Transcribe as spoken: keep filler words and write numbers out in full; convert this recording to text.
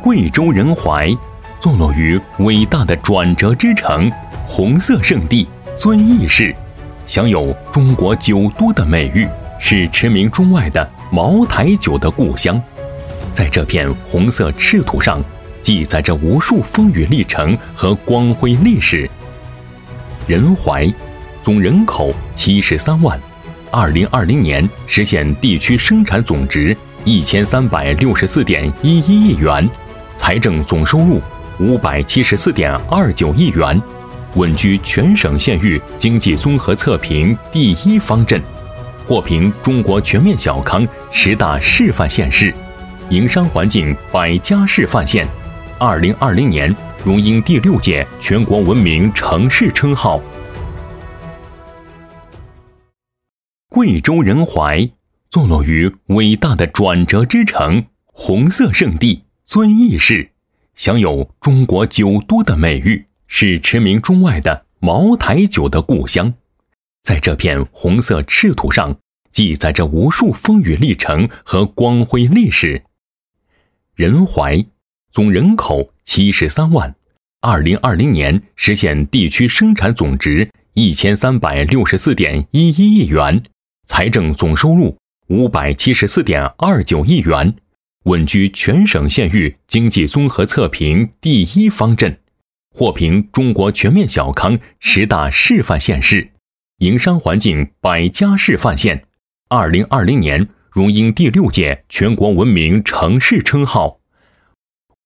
贵州仁怀，坐落于伟大的转折之城、红色圣地遵义市，享有中国酒都的美誉，是驰名中外的茅台酒的故乡。在这片红色赤土上，记载着无数风雨历程和光辉历史。仁怀总人口七十三万，二零二零年实现地区生产总值一千三百六十四点一一亿元，财政总收入五百七十四点二九亿元，稳居全省县域经济综合测评第一方阵，获评中国全面小康十大示范县市，营商环境百家示范县。二零二零年荣膺第六届全国文明城市称号。贵州仁怀坐落于伟大的转折之城、红色圣地遵义市，享有中国酒都的美誉，是驰名中外的茅台酒的故乡。在这片红色赤土上，记载着无数风雨历程和光辉历史。仁怀总人口七十三万，二零二零年实现地区生产总值一千三百六十四点一一亿元，财政总收入五百七十四点二九亿元，稳居全省县域经济综合测评第一方阵，获评中国全面小康十大示范县市，营商环境百家示范县。二零二零年荣膺第六届全国文明城市称号。